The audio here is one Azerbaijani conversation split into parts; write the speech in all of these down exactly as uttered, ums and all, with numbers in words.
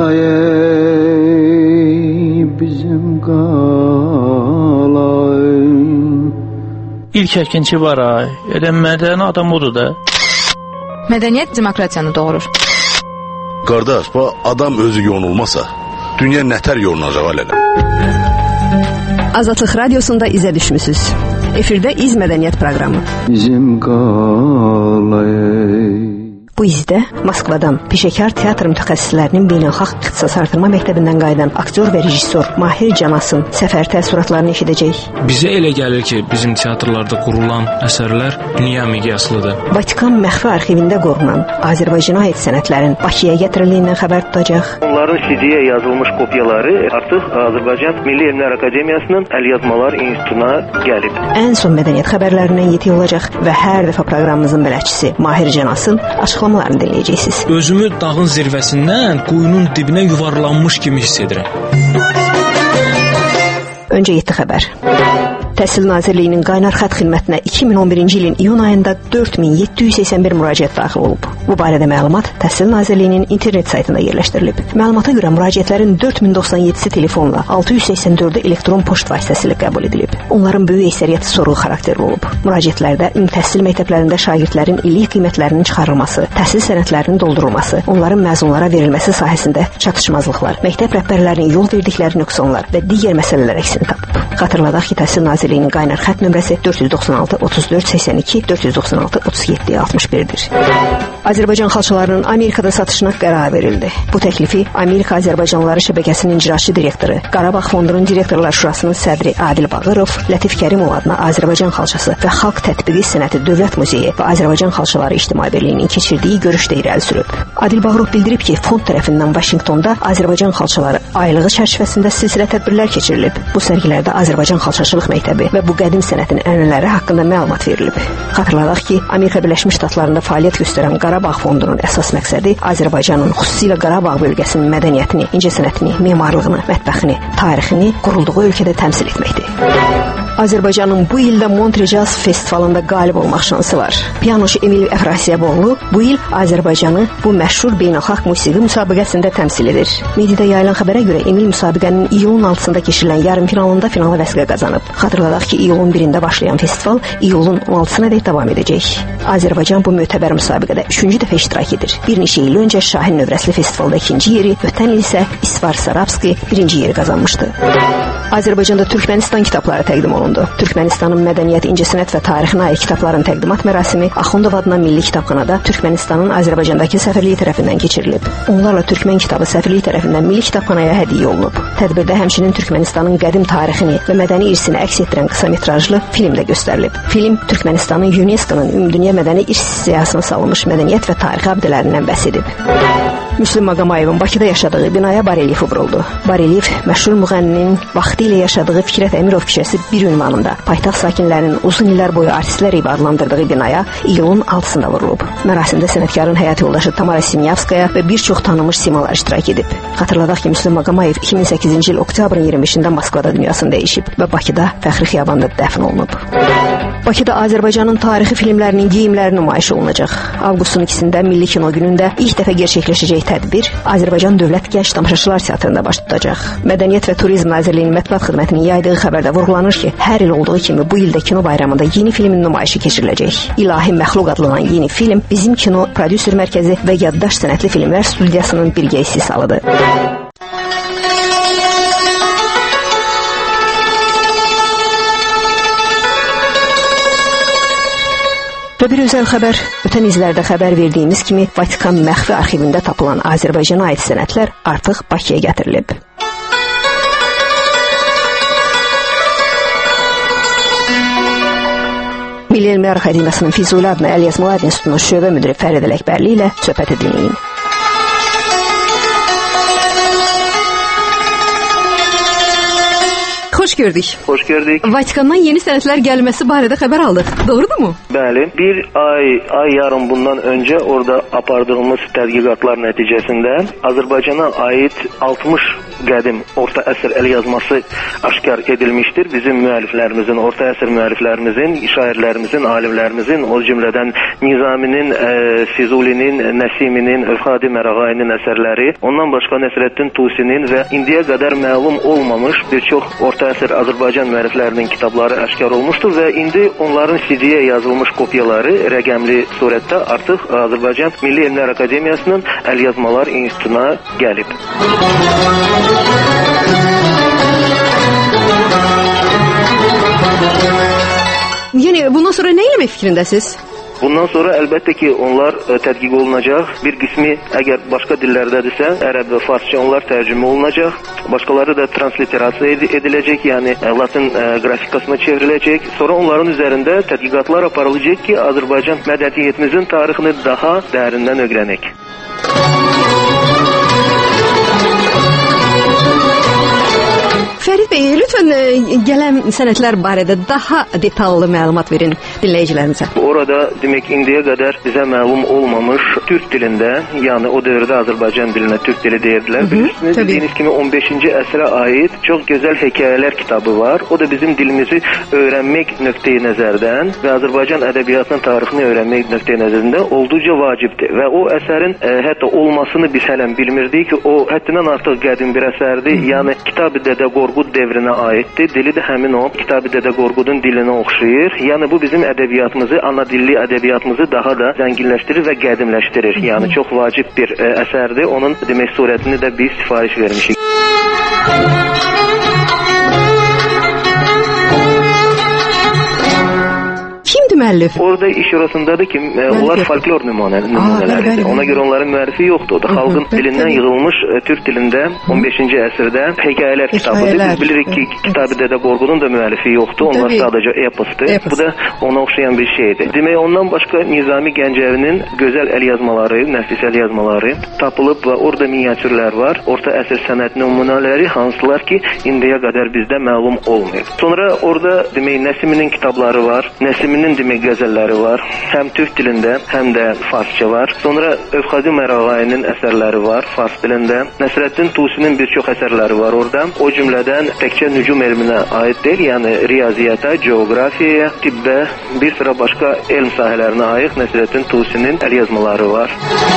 qalay bizim qalay. İlk əkinçi var ay, elə mədəni adam odur da. Mədəniyyət demokratiyanı doğurur. Qardaş, bu adam özü yonulmasa, dünya nətər yonulacaq alələ? Azadlıq Radiosunda izə düşmüsünüz. Efirdə İz Mədəniyyət proqramı. Bizim qalay. Bu izdə Moskvadan peşəkar teatr mütəxəssislərinin beynəlxalq ixtisas artırma məktəbindən qayıdan aktyor və rejissor Mahir Canasın səfər təəssüratlarını eşidəcək. Bizə elə gəlir ki, bizim teatrlarda qurulan əsərlər dünya miqyaslıdır. Vatikan məxfi arxivində qorunan Azərbaycana aid sənədlərin Bakıya gətiriliyindən xəbər tutacaq. Onların C D-yə yazılmış kopyaları artıq Azərbaycan Milli Elmlər Akademiyasının Əlyazmalar İnstitutuna gəlib. Ən son mədəniyyət xəbərlərindən yeti olacaq və hər dəfə proqramımızın bələdçisi Mahir Canasın açıqlamalarını dinləyəcəksiniz. Özümü dağın zirvəsindən quyunun dibinə yuvarlanmış kimi hiss edirəm. Öncə yeddi xəbər. Təhsil Nazirliyinin qaynar xətt xidmətinə iki min on birinci ilin iyun ayında dörd min yeddi yüz səksən bir müraciət daxil olub. Bu barədə məlumat Təhsil Nazirliyinin internet saytında yerləşdirilib. Məlumata görə müraciətlərin dörd min doxsan yeddisi telefonla, altı yüz səksən dördü elektron poçt vasitəsilə qəbul edilib. Onların böyük əksəriyyəti sorğu xarakterli olub. Müraciətlərdə ümumi təhsil məktəblərində şagirdlərin illik qiymətlərinin çıxarılması, təhsil sənədlərinin doldurulması, onların məzunlara verilməsi sahəsində çatışmazlıqlar, məktəb rəhbərlərinin yol verdikləri nöqsanlar və digər məsələlər əksini tapıb. Xatırladaq ki, Təhsil Nazirliyinin qaynar xətt nömrəsi dörd yüz doxsan altı otuz dörd səksən iki, dörd yüz doxsan altı otuz yeddi altmış birdir. Azərbaycan xalçalarının Amerikada satışına qərar verildi. Bu təklifi Amerika Azərbaycanlıları şəbəkəsinin icraçı direktoru, Qarabağ Fondunun direktorlar şurasının sədri Adil Bağırov, Lətif Kərimov adına Azərbaycan xalçası və Xalq Tətbiqi Sənəti Dövlət Muzeyi və Azərbaycan Xalçaları İctimai Birliyinin keçirdiyi görüşdə irəli sürüb. Adil Bağırov bildirib ki, fond tərəfindən Vaşinqtonda Azərbaycan xalçaları aylığı çərçivəsində silsilə tədbirlər keçirilib. Bu sərgilərdə Azərbaycan xalçaçılıq məktəbi və bu qədim sənətin ənənələri haqqında məlumat verilib. Xatırladaq ki, Amerika Birləşmiş Ştatlarında fəaliyyət göstərən Qarabağ Fondunun əsas məqsədi Azərbaycanın, xüsusilə Qarabağ bölgəsinin mədəniyyətini, incəsənətini, memarlığını, mətbəxini, tarixini qurulduğu ölkədə təmsil etməkdir. Azərbaycanın bu ildə Montre Jazz Festivalında qalib olmaq şansı var. Pianoçu Emil Əfrasiyaboğlu bu il Azərbaycanı bu məşhur beynəlxalq musiqi müsabiqəsində təmsil edir. Mediada yayılan xəbərə görə Emil müsabiqənin iyulun altısında keçirilən yarım finalında finala vəsqə qazanıb. Xatırladaq ki, iyulun birində başlayan festival iyulun on altısına dək davam edəcək. Azərbaycan bu mötəbər müsabiqədə üçüncü dəfə iştirak edir. Bir neçə il öncə Şahin növrəsli festivalda ikinci yeri, ötən il isə İsvar Sarabski birinci yeri qazanmışdı. Azərbaycanda Türkmənistan kitabları təqdim olundu. Türkmənistanın mədəniyyət, incəsənət və tarixinə aid kitabların təqdimat mərasimi Axundov adına Milli Kitabxanada Türkmənistanın Azərbaycandakı səfirliyi tərəfindən keçirilib. Onlarla Türkmən kitabı səfirliyi tərəfindən Milli Kitabxanaya hədiyyə olunub. Tədbirdə həmçinin Türkmənistanın qədim tarixini və mədəni irsini əks etdirən qısa metrajlı film də göstərilib. Film Türkmənistanın UNESCO-nun Ümumdünya Mədəni İrs siyahısına salınmış mədəniyyət və tarixi abidələrindən bəhs edib. Müslüm Maqamayevin Bakıda yaşadığı binaya barelyefi vuruldu. Baryef məşhur müğənninin vaxtilə yaşadığı Fikrət Əmirov küçəsi bir ünvanında paytaxt sakinlərinin uzun illər boyu artistlər evi adlandırdığı binaya iyulun altısında vurulub. Mərasimdə sənətkarın həyat yoldaşı Tamara Simyavskaya və bir çox tanınmış simalar iştirak edib. Xatırladaq ki, Müslüm Maqamayev iki min səkkizinci il oktyabrın iyirmi beşində Moskvada dünyasını dəyişib və Bakıda Fəxri Xiyabanda dəfn olunub. Bakıda Azərbaycanın tarixi filmlərinin geyimləri nümayiş olunacaq. Avqustun ikisində Milli Kino günündə ilk dəfə gerçəkləşəcək tədbir Azərbaycan Dövlət Gənc Tamaşaçılar Teatrında baş tutacaq. Mədəniyyət və Turizm Nazirliyinin mətbuat xidmətinin yaydığı xəbərdə vurğulanır ki, hər il olduğu kimi bu ildə kino bayramında yeni filmin nümayişi keçiriləcək. İlahi Məxluq adlanan yeni film Bizim Kino Prodüser Mərkəzi və Yaddaş Sənətli Filmlər Studiyasının birgə istehsalıdır. Və bir özəl xəbər, ötən izlərdə xəbər verdiyimiz kimi Vatikan məxfi arxivində tapılan Azərbaycana aid sənədlər artıq Bakıya gətirilib. Milli Elmlər Akademiyasının Füzuli adına Əlyazmalar İnstitutunun şöbə müdiri Fərid Ələkbərli ilə söhbət edilməyin. Xoş gördük. Xoş gördük. Vatikandan yeni sənədlər gəlməsi barədə xəbər aldıq. Doğrudurmu? Bəli. Bir ay, ay yarım bundan öncə orada apardığımız tədqiqatlar nəticəsində Azərbaycana aid altmış qədim orta əsr əl yazması aşkar edilmişdir. Bizim müəlliflərimizin, orta əsr müəlliflərimizin, şairlərimizin, alimlərimizin, o cümlədən Nizaminin, e, Füzulinin, Nəsiminin, Övxadi Mərağayinin əsərləri, ondan başqa Nəsrəddin Tusinin və indiyə qədər məlum olmamış bir çox orta əsr Azərbaycan müəlliflərinin kitabları aşkar olmuşdur və indi onların C D-yə yazılmış kopyaları rəqəmli surətdə artıq Azərbaycan Milli Elmlər Akademiyasının Əl Yazmalar İnstitutuna gəlib. Yəni bundan sonra nə etmək fikrindəsiz? Bundan sonra əlbəttə ki, onlar ə, tədqiq olunacaq. Bir qismi əgər başqa dillərdədirsə, ərəb və farsça onlar tərcümə olunacaq. Başqaları da transliterasiya ed ediləcək, yəni ə, Latin ə, qrafikasına çevriləcək. Sonra onların üzərində tədqiqatlar aparılacaq ki, Azərbaycan mədəniyyətimizin tarixini daha dərindən öyrənək. Fərid bəy, lütfən gələn sənədlər barədə daha detallı məlumat verin dinləyicilərimizə. Orada demək indiyə qədər bizə məlum olmamış türk dilində, yəni o dövrdə Azərbaycan dilinə türk dili deyirdilər. Bilirsiniz, dediyiniz kimi on beşinci əsrə aid çox gözəl hekayələr kitabı var. O da bizim dilimizi öyrənmək nöqteyi nəzərdən və Azərbaycan ədəbiyyatının tarixini öyrənmək nöqteyi nəzərdən olduqca vacibdir. Və o əsərin ə, hətta olmasını biz hələn bilmirdik ki, o həddindən artıq qədim bir əsərdir. Yəni Kitab-ı Dədə Qorqud devrinə aiddir. Dili də həmin o Kitab-ı Dədə Qorqudun dilinə oxşayır. Yəni bu bizim ədəbiyyatımızı, ana dilli ədəbiyyatımızı daha da zənginləşdirir və qədimləşdirir. Yəni çox vacib bir ə, əsərdir. Onun demək surətini də biz sifariş vermişik. Kimdir müəllif? Orada iş orasındadır ki, e, onlar folklor nümunələridir. Ona görə onların müəllifi yoxdur. O da xalqın dilindən yığılmış e, türk dilində on beşinci əsrdə hekayələr kitabıdır. Biz bilirik ki, Kitab-ı Dədə Qorqudun da müəllifi yoxdur. Onlar sadəcə eposdur. Bu da ona oxşayan bir şeydir. Demək, ondan başqa Nizami Gəncəvinin gözəl əl yazmaları, nəfis əl yazmaları tapılıb və orada miniatürlər var. Orta əsr sənət nümunələri, hansılar ki, indiyə qədər bizdə məlum olmayıb. Sonra orada demək Nəsiminin kitabları var. Nəsiminin demək qəzəlləri var. Həm türk dilində, həm də farsça var. Sonra Övxadi Mərağayinin əsərləri var fars dilində. Nəsrəddin Tusinin bir çox əsərləri var orada. O cümlədən təkcə nücum elminə aid deyil, yəni riyaziyyata, coğrafiyaya, tibbə, bir sıra başqa elm sahələrinə aid Nəsrəddin Tusinin əl yazmaları var.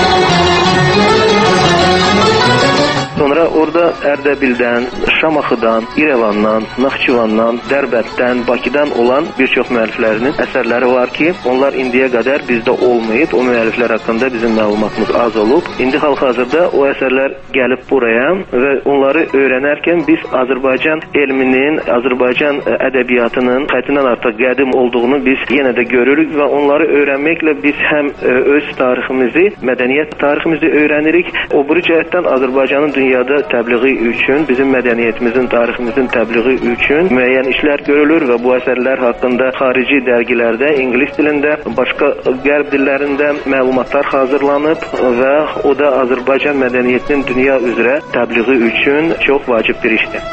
Sonra orada Ərdəbildən, Şamaxıdan, İrəvandan, Naxçıvandan, Dərbətdən, Bakıdan olan bir çox müəlliflərinin əsərləri var ki, onlar indiyə qədər bizdə olmayıb. O müəlliflər haqqında bizim məlumatımız az olub. İndi hal-hazırda o əsərlər gəlib buraya və onları öyrənərkən biz Azərbaycan elminin, Azərbaycan ədəbiyyatının həddindən artıq qədim olduğunu biz yenə də görürük və onları öyrənməklə biz həm öz tariximizi, mədəniyyət tariximizi öyrənirik. O biri cəhətdən Azərbaycanın dünyada təbliği üçün, bizim mədəniyyətimizin, tariximizin təbliği üçün müəyyən işlər görülür və bu əsərlər haqqında xarici dərgilərdə, ingilis dilində, başqa qərb dillərində məlumatlar hazırlanıb və o da Azərbaycan mədəniyyətinin dünya üzrə təbliği üçün çox vacib bir işdir.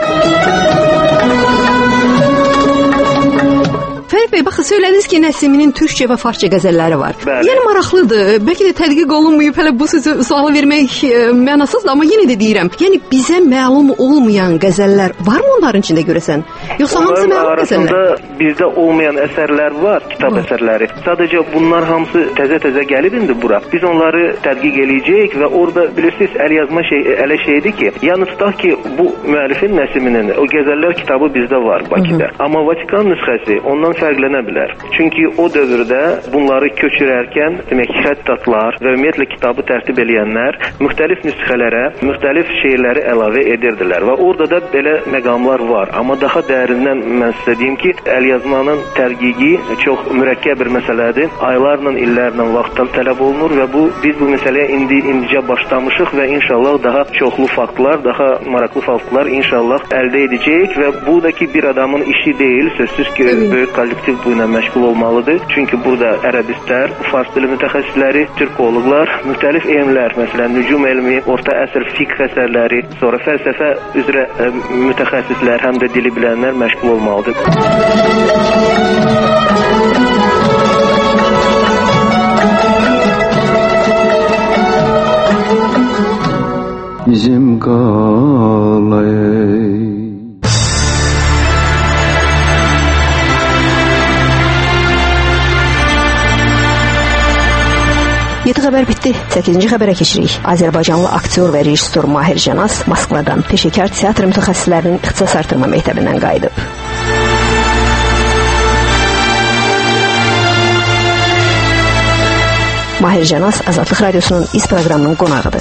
Fərid bəy, baxın, söylədiniz ki, Nəsiminin türkçə və farsça qəzəlləri var. Bəli. Yəni maraqlıdır. Bəlkə də tədqiq olunmayıb, hələ bu sözü sualı vermək e, mənasızdır, amma yenə də deyirəm. Yəni bizə məlum olmayan qəzəllər varmı onların içində görəsən? Yoxsa hamısı məlum qəzəllər? Arasında bizdə olmayan əsərlər var, kitab var. Əsərləri. Sadəcə bunlar hamısı təzə-təzə gəlib indi bura. Biz onları tədqiq eləyəcəyik və orada bilirsiniz, əl yazma şey elə şeydir ki, yəni tutaq ki, bu müəllifin Nəsiminin o qəzəllər kitabı bizdə var Bakıda. Hı -hı. Amma Vatikan nüsxəsi ondan fərqlənə bilər. Çünki o dövrdə bunları köçürərkən, demək, xəttatlar və ümumiyyətlə kitabı tərtib eləyənlər müxtəlif nüsxələrə, müxtəlif şeyləri əlavə edirdilər və orada da belə məqamlar var. Amma daha dərindən mən sizə deyim ki, əl yazmanın tədqiqi çox mürəkkəb bir məsələdir. Aylarla, illərlə vaxt tələb olunur və bu biz bu məsələyə indi indicə başlamışıq və inşallah daha çoxlu faktlar, daha maraqlı faktlar inşallah əldə edəcəyik və bu da ki bir adamın işi deyil, sözsüz ki böyük kollektiv bu ilə məşğul olmalıdır. Çünki burada ərəbistlər, fars dili mütəxəssisləri, türkoloqlar, müxtəlif elmlər, məsələn, nücum elmi, orta əsr fiqh əsərləri, sonra fəlsəfə üzrə ə, mütəxəssislər, həm də dili bilənlər məşğul olmalıdır. bizim qalay. yeddi xəbər bitdi. səkkizinci xəbərə keçirik. Azərbaycanlı aktyor və rejissor Mahir Canas Moskvadan peşəkar teatr mütəxəssislərinin ixtisas artırma məktəbindən qayıdıb. Mahir Canas Azadlıq Radiosunun İz proqramının qonağıdır.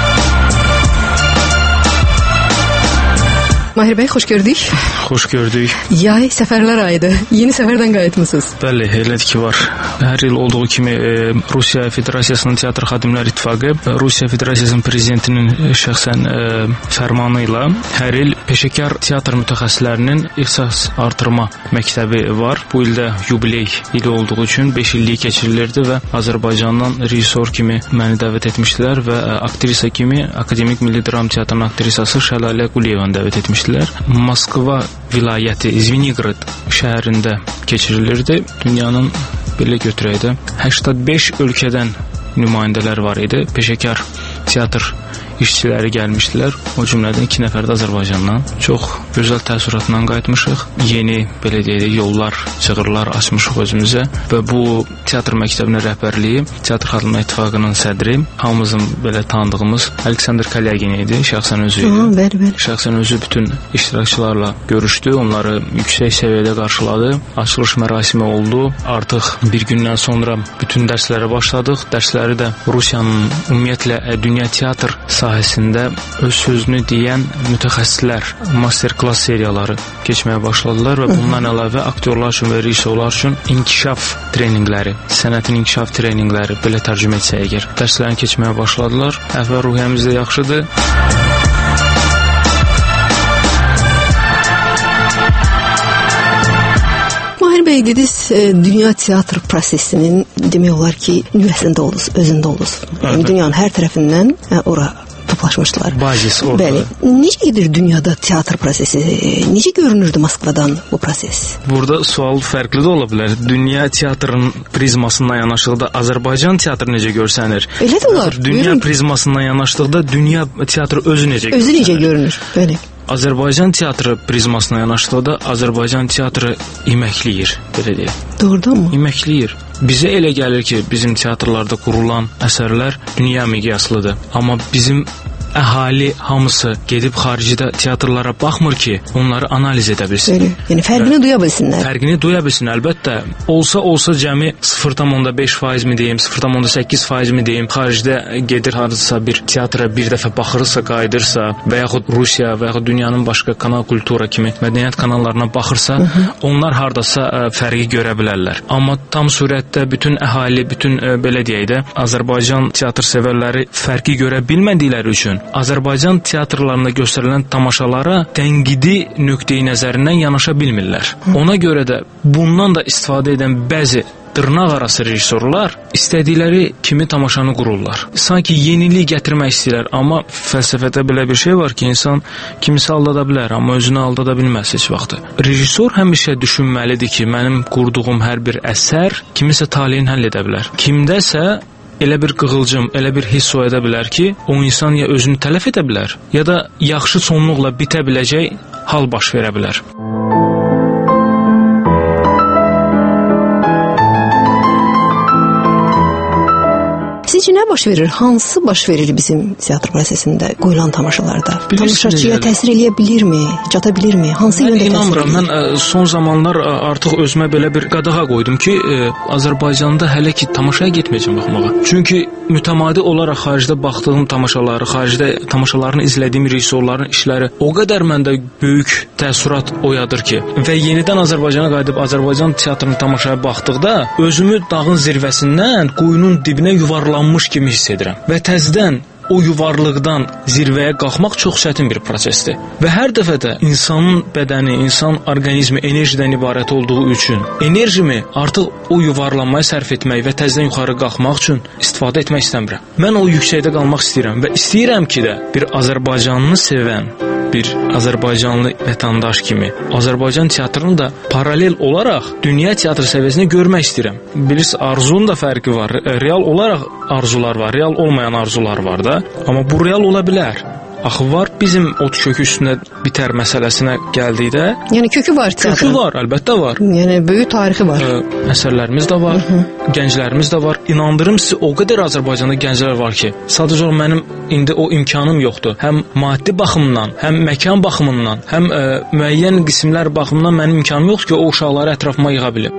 Mahir bəy, xoş gördük. Xoş gördük. Yay səfərlər ayıdır. Yeni səfərdən qayıtmısınız? Bəli, elədir ki, var. Hər il olduğu kimi e, Rusiya Federasiyasının Teatr Xadimlər İttifaqı Rusiya Federasiyasının prezidentinin şəxsən e, fərmanı ilə hər il peşəkar teatr mütəxəssislərinin ixtisas artırma məktəbi var. Bu ildə yubiley ili olduğu üçün beş illik keçirilirdi və Azərbaycandan rejissor kimi məni dəvət etmişdilər və e, aktrisa kimi Akademik Milli Dram Teatrının aktrisası Şəlalə Quliyevanı dəvət etmişdilər. Moskva vilayəti Zvenigrad şəhərində keçirilirdi. Dünyanın belə götürək də səksən beş ölkədən nümayəndələr var idi. Peşəkar teatr işçiləri gəlmişdilər. O cümlədən iki nəfər də Azərbaycandan. Çox gözəl təəssüratla qayıtmışıq. Yeni, belə deyək, yollar, çığırlar açmışıq özümüzə və bu teatr məktəbinin rəhbərliyi Teatr Xadimlər İttifaqının sədri, hamımızın belə tanıdığımız Aleksandr Kalyagin idi, şəxsən özü idi. Bəli, bəli. Şəxsən özü bütün iştirakçılarla görüşdü, onları yüksək səviyyədə qarşıladı. Açılış mərasimi oldu. Artıq bir gündən sonra bütün dərslərə başladıq. Dərsləri də Rusiyanın ümumiyyətlə dünya teatr sahəsində öz sözünü deyən mütəxəssislər master-klass seriyaları keçməyə başladılar və bundan əlavə aktyorlar üçün və rejissorlar üçün inkişaf treninqləri, sənətin inkişaf treninqləri, belə tərcümə etsək əgər, dərslərini keçməyə başladılar. Əhval-ruhiyyəmiz də yaxşıdır. Mahir bəy, dediniz, dünya teatr prosesinin demək olar ki, nüvəsində oluruz, özündə oluruz. Yəni, dünyanın hər tərəfindən ora toplaşmışdılar. Bazis orada. Bəli. Necə gedir dünyada teatr prosesi? Necə görünürdü Moskvadan bu proses? Burada sual fərqli də ola bilər. Dünya teatrının prizmasından yanaşdıqda Azərbaycan teatrı necə görsənir? Elə də olar. Dünya Buyurun. prizmasından yanaşdıqda dünya teatrı özü necə görsənir? Özü necə görünür? Bəli. Azərbaycan teatrı prizmasına yanaşdıqda Azərbaycan teatrı iməkləyir, belə deyək. Doğrudanmı? İməkləyir. Bizə elə gəlir ki, bizim teatrlarda qurulan əsərlər dünya miqyaslıdır. Amma bizim əhali hamısı gedib xaricdə teatrlara baxmır ki, onları analiz edə bilsin. Öyle. Yəni fərqini və duya bilsinlər. Fərqini duya bilsin, əlbəttə. Olsa olsa cəmi sıfır tam beş faiz mi deyim, sıfır tam səkkiz faiz mi deyim, xaricdə gedir hansısa bir teatra bir dəfə baxırsa, qayıdırsa və yaxud Rusiya və yaxud dünyanın başqa kanal kultura kimi mədəniyyət kanallarına baxırsa, hı -hı. onlar hardasa ə, fərqi görə bilərlər. Amma tam surətdə bütün əhali, bütün ə, belə deyək də, Azərbaycan teatr sevərləri fərqi görə bilmədikləri üçün Azərbaycan teatrlarında göstərilən tamaşalara tənqidi nöqteyi nəzərindən yanaşa bilmirlər. Ona görə də bundan da istifadə edən bəzi dırnaq arası rejissorlar istədikləri kimi tamaşanı qururlar. Sanki yenilik gətirmək istəyirlər, amma fəlsəfədə belə bir şey var ki, insan kimisə aldada bilər, amma özünü aldada bilməz heç vaxt. Rejissor həmişə düşünməlidir ki, mənim qurduğum hər bir əsər kimisə taleyini həll edə bilər. Kimdəsə elə bir qığılcım, elə bir hiss oyada bilər ki, o insan ya özünü tələf edə bilər, ya da yaxşı sonluqla bitə biləcək hal baş verə bilər. Sizcə nə baş verir? Hansı baş verir bizim teatr prosesində, qoyulan tamaşalarda? Tamaşaçıya təsir eləyə bilirmi? Çata bilirmi? Hansı yöndə təsir edir? Mən ə, son zamanlar ə, artıq özümə belə bir qadağa qoydum ki, ə, Azərbaycanda hələ ki tamaşaya getməyəcəm baxmağa. Çünki mütəmadi olaraq xaricdə baxdığım tamaşaları, xaricdə tamaşalarını izlədiyim rejissorların işləri o qədər məndə böyük təəssürat oyadır ki, və yenidən Azərbaycana qayıdıb Azərbaycan teatrının tamaşaya baxdıqda özümü dağın zirvəsindən quyunun dibinə yuvarlanmış kimi hiss edirəm. Və təzədən o yuvarlıqdan zirvəyə qalxmaq çox çətin bir prosesdir. Və hər dəfə də insanın bədəni, insan orqanizmi enerjidən ibarət olduğu üçün enerjimi artıq o yuvarlanmaya sərf etmək və təzədən yuxarı qalxmaq üçün istifadə etmək istəmirəm. Mən o yüksəkdə qalmaq istəyirəm və istəyirəm ki də bir Azərbaycanını sevən, bir Azərbaycanlı vətəndaş kimi Azərbaycan teatrını da paralel olaraq dünya teatr səviyyəsində görmək istəyirəm. Bilirsiniz, arzunun da fərqi var. Real olaraq arzular var, real olmayan arzular var da. Amma bu real ola bilər. Axı var, bizim ot kökü üstündə bitər məsələsinə gəldikdə, yəni kökü var teatrın. Kökü var, əlbəttə var. Yəni böyük tarixi var. Ə, əsərlərimiz də var, Hı -hı. gənclərimiz də var. İnandırım sizi, o qədər Azərbaycanda gənclər var ki, sadəcə o mənim indi o imkanım yoxdur. Həm maddi baxımdan, həm məkan baxımından, həm ə, müəyyən qismlər baxımından mənim imkanım yoxdur ki, o uşaqları ətrafıma yığa bilim.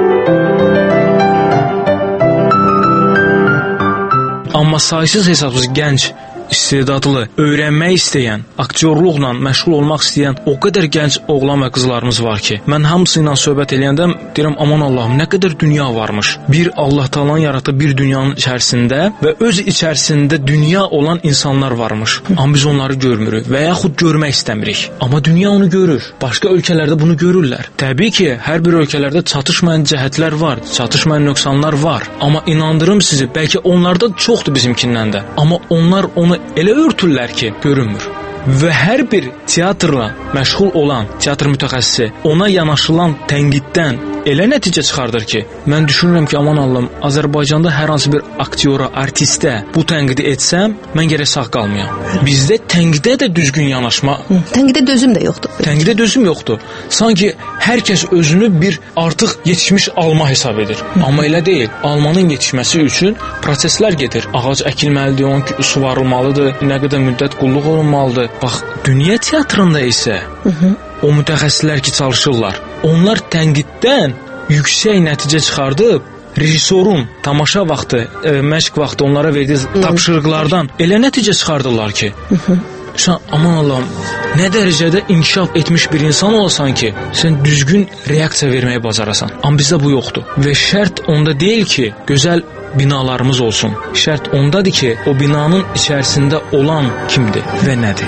Amma saysız hesabsız gənc, istedadlı, öyrənmək istəyən, aktyorluqla məşğul olmaq istəyən o qədər gənc oğlan və qızlarımız var ki, mən hamısı ilə söhbət eləyəndə deyirəm, aman Allahım, nə qədər dünya varmış. Bir Allah Taala'nın yaratdığı bir dünyanın içərisində və öz içərisində dünya olan insanlar varmış. Amma biz onları görmürük və yaxud görmək istəmirik. Amma dünya onu görür. Başqa ölkələrdə bunu görürlər. Təbii ki, hər bir ölkələrdə çatışmayan cəhətlər var, çatışmayan nöqsanlar var. Amma inandırım sizi, bəlkə onlarda çoxdur bizimkindən də. Amma onlar onu elə örtürlər ki, görünmür. Və hər bir teatrla məşğul olan teatr mütəxəssisi ona yanaşılan tənqiddən elə nəticə çıxardır ki, mən düşünürəm ki, aman Allahım, Azərbaycanda hər hansı bir aktyora, artistə bu tənqidi etsəm, mən gərək sağ qalmayam. Bizdə tənqidə də düzgün yanaşma. Hı, tənqidə dözüm də yoxdur. Tənqidə dözüm yoxdur. Sanki hər kəs özünü bir artıq yetişmiş alma hesab edir. Hı. Amma elə deyil. Almanın yetişməsi üçün proseslər gedir. Ağac əkilməlidir, onun suvarılmalıdır, nə qədər müddət qulluq olunmalıdır. Bax, dünya teatrında isə Hı -hı. o mütəxəssislər ki çalışırlar, onlar tənqiddən yüksək nəticə çıxardıb, rejissorun tamaşa vaxtı, e, məşq vaxtı onlara verdiyi tapşırıqlardan elə nəticə çıxardırlar ki, Hı -hı. sən aman Allahım, nə dərəcədə inkişaf etmiş bir insan olasan ki, sən düzgün reaksiya verməyi bacarasan. Amma bizdə bu yoxdur. Və şərt onda deyil ki, gözəl binalarımız olsun. Şərt ondadır ki, o binanın içərisində olan kimdir və nədir?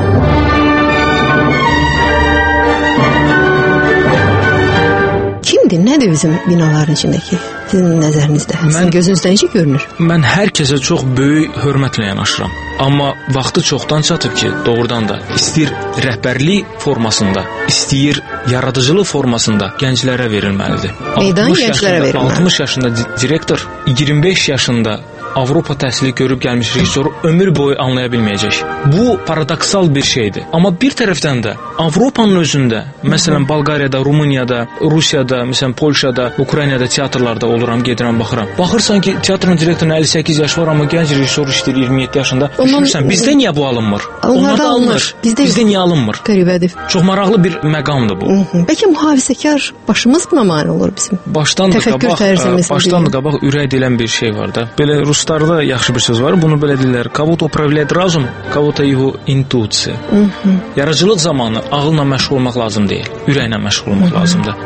Kimdir, nədir bizim binaların içindəki? Sizin nəzərinizdə, sizin gözünüzdə necə görünür? Mən hər kəsə çox böyük hörmətlə yanaşıram. Amma vaxtı çoxdan çatıb ki, doğrudan da istəyir rəhbərlik formasında, istəyir yaradıcılıq formasında gənclərə verilməlidir. Meydan gənclərə verilməlidir. altmış yaşında direktor, iyirmi beş yaşında Avropa təhsili görüb gəlmiş rejissoru ömür boyu anlaya bilməyəcək. Bu paradoksal bir şeydir. Amma bir tərəfdən də Avropanın özündə, məsələn Bolqariyada, Rumuniyada, Rusiyada, məsələn Polşada, Ukraynada teatrlarda oluram, gedirəm, baxıram. Baxırsan ki, teatrın direktoruna əlli səkkiz yaş var, amma gənc rejissor işləyir iyirmi yeddi yaşında. Düşünürsən, bizdə niyə bu alınmır? Onlarda alınır. Bizdə, bizdə niyə alınmır? Qəribədir. Çox maraqlı bir məqamdır bu. Hı -hı. Bəlkə mühafizəkar başımız buna mane olur bizim. Başdan da qabaq, başdan da qabaq ürək deyilən bir şey var da. Belə ruslarda yaxşı bir söz var. Bunu belə deyirlər. Kого-то управляет разум, кого-то его интуиция. Yaradıcılıq zamanı ağılla məşğul olmaq lazım deyil. Ürəklə məşğul olmaq Hı -hı. lazımdır.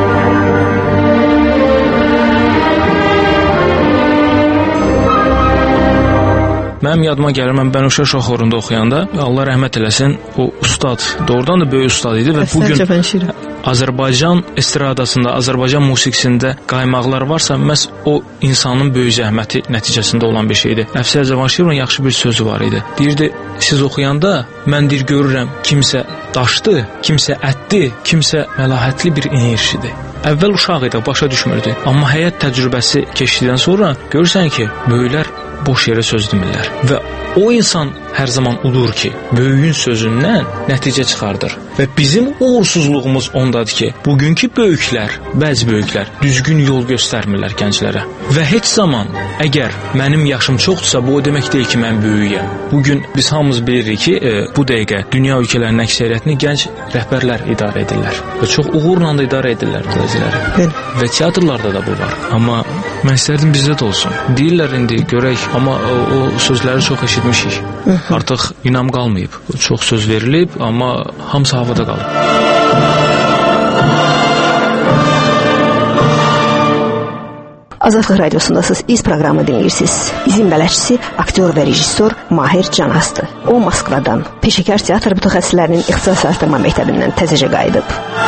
Mənim yadıma gəlir, mən Bənövşə uşaq xorunda oxuyanda, Allah rəhmət eləsin, o ustad, doğrudan da böyük ustad idi və bugün Azərbaycan estradasında, Azərbaycan musiqisində qaymaqlar varsa, məhz o insanın böyük zəhməti nəticəsində olan bir şeydir. Əfsər Cavanşirovun yaxşı bir sözü var idi. Deyirdi, siz oxuyanda mən deyir görürəm, kimsə daşdı, kimsə ətdi, kimsə məlahətli bir enerjidir. Əvvəl uşaq idi, başa düşmürdü. Amma həyat təcrübəsi keçdikdən sonra görürsən ki, böyüklər boş yerə söz demirlər. Və o insan hər zaman udur ki, böyüyün sözündən nəticə çıxardır. Və bizim uğursuzluğumuz ondadır ki, bugünkü böyüklər, bəzi böyüklər düzgün yol göstərmirlər gənclərə. Və heç zaman əgər mənim yaşım çoxdursa, bu o demək deyil ki, mən böyüyəm. Bugün biz hamımız bilirik ki, e, bu dəqiqə dünya ölkələrinin əksəriyyətini gənc rəhbərlər idarə edirlər. Və çox uğurla da idarə edirlər dövlətləri. Və teatrlarda da bu var. Amma mən istərdim bizdə də olsun. Deyirlər indi görək, amma o, o sözləri çox eşitmişik. Hı -hı. Artıq inam qalmayıb. Çox söz verilib, amma hamısı havada qalıb. Azadlıq Radiosundasınız, İz proqramı dinləyirsiniz. İzin bələdçisi, aktyor və rejissor Mahir Canazdır. O, Moskvadan, peşəkar teatr mütəxəssislərinin ixtisas artırma məktəbindən təzəcə qayıdıb.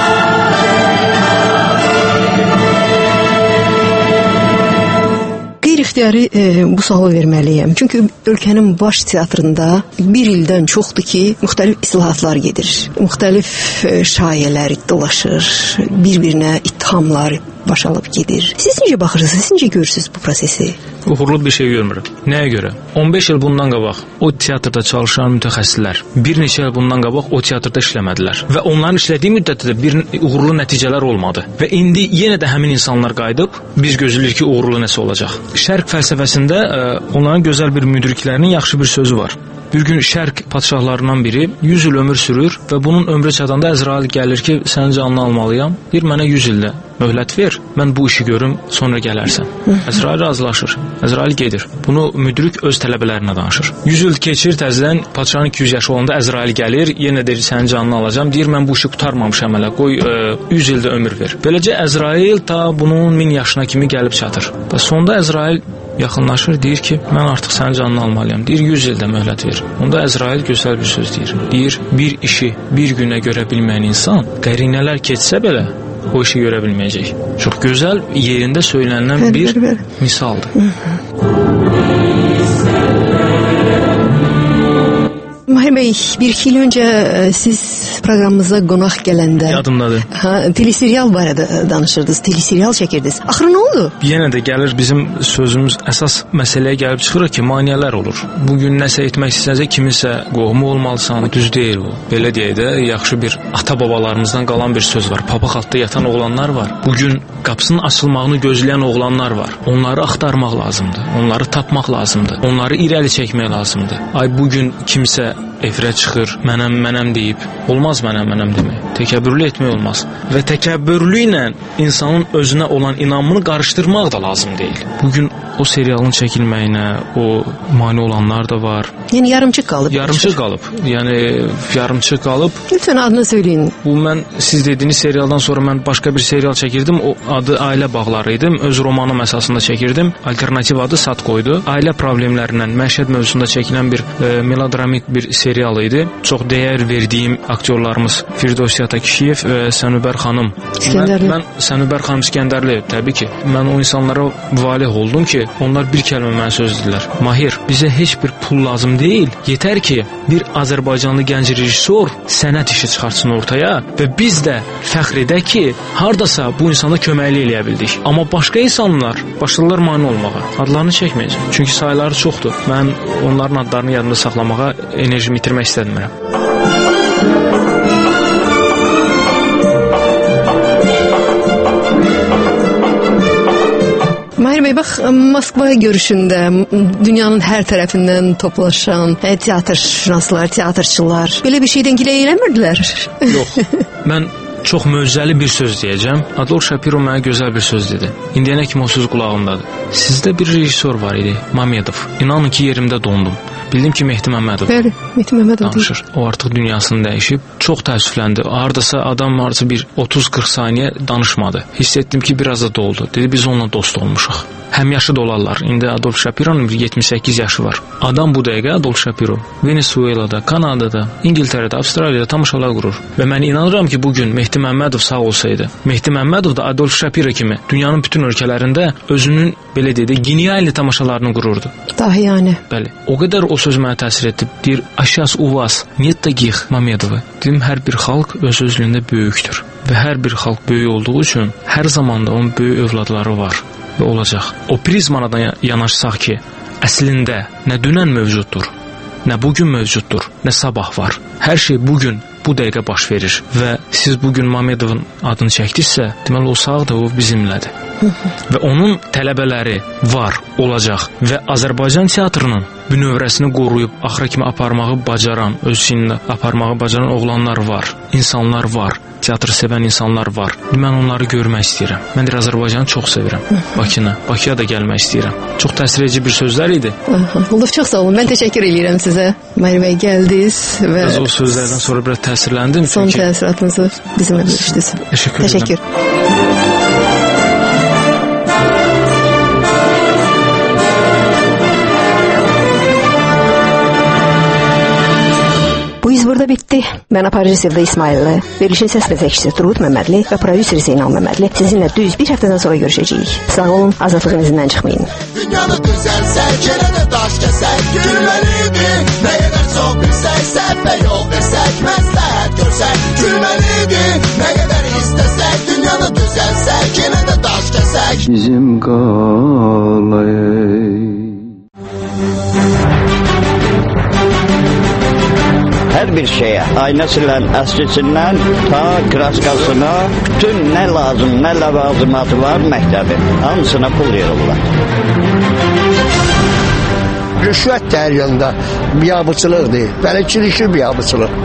İxtiyari e, bu sualı verməliyəm. Çünki ölkənin baş teatrında bir ildən çoxdur ki, müxtəlif islahatlar gedir. Müxtəlif e, şayələr dolaşır, bir-birinə ittihamlar baş alıb gedir. Siz necə baxırsınız, siz necə görürsünüz bu prosesi? Uğurlu bir şey görmürəm. Nəyə görə? on beş il bundan qabaq o teatrda çalışan mütəxəssislər bir neçə il bundan qabaq o teatrda işləmədilər və onların işlədiyi müddətdə də bir uğurlu nəticələr olmadı. Və indi yenə də həmin insanlar qayıdıb biz gözləyirik ki, uğurlu nəsə olacaq. Şərq fəlsəfəsində ə, onların gözəl bir müdriklərinin yaxşı bir sözü var. Bir gün şərq padşahlarından biri yüz il ömür sürür və bunun ömrü çatanda Əzrail gəlir ki, sənin canını almalıyam. Bir mənə yüz ildə möhlət ver, mən bu işi görüm, sonra gələrsən. Əzrail razılaşır. Əzrail gedir. Bunu müdrik öz tələbələrinə danışır. yüz il keçir, təzədən padşahın iki yüz yaşı olanda Əzrail gəlir, yenə deyir sənin canını alacağam. Deyir mən bu işi qurtarmamışam hələ. Qoy ə, yüz ildə ömür ver. Beləcə Əzrail ta bunun min yaşına kimi gəlib çatır. Və sonda Əzrail yaxınlaşır, deyir ki, mən artıq sənin canını almalıyam. Deyir yüz ildə möhlət ver. Onda Əzrail gözəl bir söz deyir. Deyir bir işi bir günə görə bilməyən insan qərinələr keçsə belə o işi görə bilməyəcək. Çox gözəl, yerində söylənilən bir misaldır. Mahir Bey, bir iki il önce siz programımıza qonaq gələndə yadımdadır. Ha, teleserial barədə danışırdınız, teleserial çəkirdiniz. Axırı nə oldu? Yenə də gəlir bizim sözümüz əsas məsələyə gəlib çıxır ki, maneələr olur. Bugün nəsə etmək istəsəncə kiminsə qohumu olmalısan, düz deyil o. Belə deyək də, yaxşı bir ata-babalarımızdan qalan bir söz var. Papaq altında yatan oğlanlar var. Bugün qapısının açılmağını gözləyən oğlanlar var. Onları axtarmaq lazımdır. Onları tapmaq lazımdır. Onları irəli çəkmək lazımdır. Ay bugün kimsə efirə çıxır, mənəm, mənəm deyib. Olmaz mənəm, mənəm demək. Təkəbbürlü etmək olmaz. Və təkəbbürlü ilə insanın özünə olan inamını qarışdırmaq da lazım deyil. Bugün o serialın çəkilməyinə o mane olanlar da var. Yəni yarımçıq qalıb. Yarımçıq qalıb. Yəni yarımçıq qalıb. Lütfen adını söyleyin. Bu mən siz dediyiniz serialdan sonra mən başqa bir serial çəkirdim. O adı Ailə Bağları idi. Öz romanım əsasında çəkirdim. Alternativ adı Satko idi. Ailə problemlərindən məişət mövzusunda çəkilən bir e, melodramik bir serial idi. Çox dəyər verdiyim aktyorlarımız Firdevsi Atakişiyev və Sənubər xanım. Mən, mən Sənubər xanım İskəndərli təbii ki. Mən o insanlara valeh oldum ki, onlar bir kəlmə mənə söz dedilər. Mahir, bizə heç bir pul lazım deyil. Yetər ki, bir Azərbaycanlı gənc rejissor sənət işi çıxartsın ortaya və biz də fəxr edək ki, hardasa bu insana köməklik eləyə bildik. Amma başqa insanlar başladılar mane olmağa. Adlarını çəkməyəcəm. Çünki sayıları çoxdur. Mən onların adlarını yadımda saxlamağa enerjimi itirmək istəmirəm. Mahir Bey, bax, Moskva görüşündə dünyanın hər tərəfindən toplaşan e, teatrşünaslar, teatrçılar belə bir şeydən gilə eləmirdilər? Yox, mən çox möcüzəli bir söz deyəcəm. Adolf Shapiro mənə gözəl bir söz dedi. İndiyənə kimi o söz qulağımdadır. Sizdə bir rejissor var idi, Mamedov. İnanın ki, yerimdə dondum. Bildim ki, Mehdi Məmmədov. Bəli, Mehdi Məmmədov danışır. O artıq dünyasını dəyişib. Çox təəssüfləndi. Hardasa adam varsa bir otuz qırx saniyə danışmadı. Hiss etdim ki, biraz da doldu. Dedi, biz onunla dost olmuşuq. Həm yaşı da olarlar. İndi Adolf Shapiro'nun yetmiş səkkiz yaşı var. Adam bu dəqiqə Adolf Shapiro Venezuelada, Kanadada, İngiltərədə, Avstraliyada tamaşalar qurur. Və mən inanıram ki, bugün Mehdi Məmmədov sağ olsaydı, Mehdi Məmmədov da Adolf Shapiro kimi dünyanın bütün ölkələrində özünün, belə deyək, genialni tamaşalarını qururdu. Dahi yəni. Bəli. O qədər o söz mənə təsir etdi. Deyir, aşas u vas нет таких Mamedova. Dedim, hər bir xalq öz-özlüyündə böyükdür. Və hər bir xalq böyük olduğu üçün hər zamanda onun böyük övladları var və olacaq. O prizmadan yanaşsaq ki, əslində nə dünən mövcuddur, nə bugün mövcuddur, nə sabah var. Hər şey bugün, bu dəqiqə baş verir və siz bugün Mamedovun adını çəkdinizsə, deməli o sağdır, o bizimlədir. Və onun tələbələri var, olacaq və Azərbaycan teatrının bünövrəsini qoruyub axıra kimi aparmağı bacaran, öz içində aparmağı bacaran oğlanlar var, insanlar var, teatrı sevən insanlar var. Mən onları görmək istəyirəm. Mən də Azərbaycanı çox sevirəm. Bakına, Bakıya da gəlmək istəyirəm. Çox təsirləyici bir sözlər idi. Oldu, çox sağ olun. Mən təşəkkür edirəm sizə. Mahir bəy, gəldiniz və biraz o sözlərdən sonra biraz təsirləndim. Son çünki... təəssüratınızı bizimlə bölüşdünüz. Təşəkkür edirəm. Təşəkkür. Biz burada bitdi. Mən aparıcı Sevda İsmailli, verilişin səs məzəkçisi Turgut Məmmədli və prodüser Zeynal Məmmədli sizinlə düz bir həftədən sonra görüşəcəyik. Sağ olun, azadlığın izindən çıxmayın. Dünyanı düzəlsək, yenə də daş kəsək, gülməlidir. Nə qədər çox bilsək, səhvə yol versək, məsləhət görsək, gülməlidir. Nə qədər istəsək, dünyanı düzəlsək, yenə də daş kəsək. Bizim qalay. Hər bir şeyə, aynasından, əskisindən, ta kraskasına, bütün nə lazım, nə ləvazimatı var məktəbin, hamısına pul yığırlar. Rüşvət dəryanında biabıçılıqdır, bəlkə rüşvət biabıçılıq.